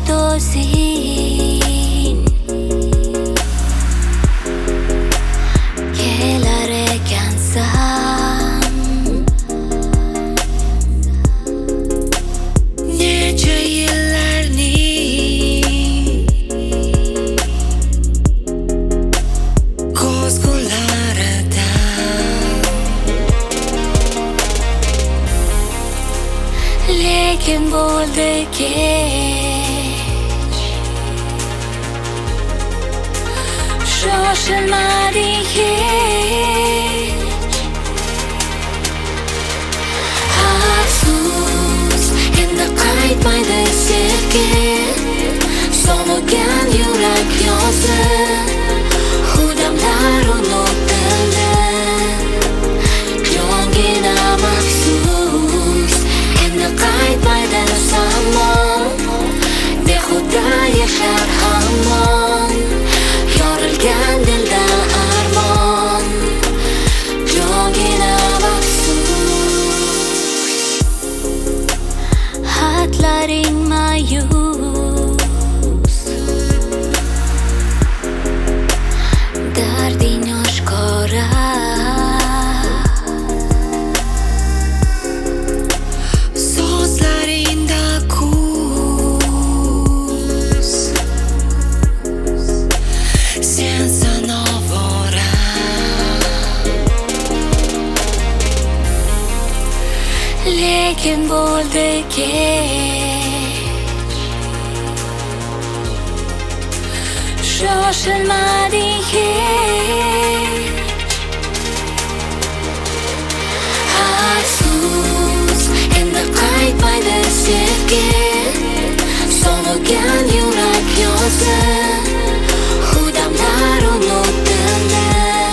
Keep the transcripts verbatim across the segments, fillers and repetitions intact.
faqat o'zing kelar ekansan. Necha yillarning ko'zgularida lekin bo'ldi kech, shoshilmading hech. Afsus, endi qaytmaydi sevgim, sovigan yurak yozib u damlar unutildi. Jongina maxsus, endi qaytmaydi zamon, behuda yashar hamon, yorilgan dilda armon. Jongina maxsus, xatlaring mayus, darding oshkora. So'zlaringda kuz, sensan ovora. Lekin bo'ldi kech, shoshilmading hech. Afsus, endi qaytmaydi sevgim, sovigan yurak yozib u damlar unutildi.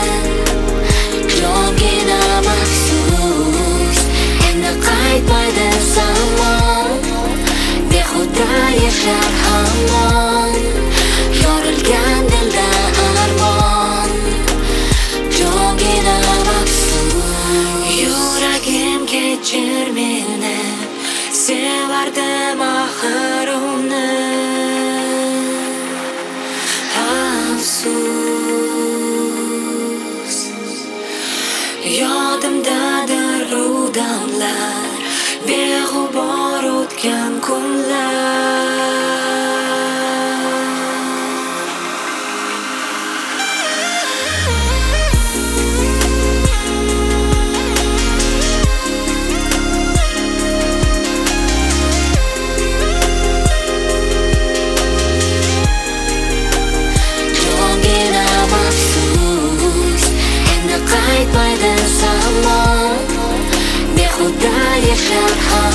Jongina maxsus, endi qaytmaydi zamon, behuda yashar hamon, yorilgan dilda armon. Jongina maxsus, yuragim kechir meni, sevardim axir uni. Afsus, yodimdadir u damlar, beg'ubor o'tgan kunlar. Jongina maxsus, endi qaytmaydi zamon, behuda yashar hamon.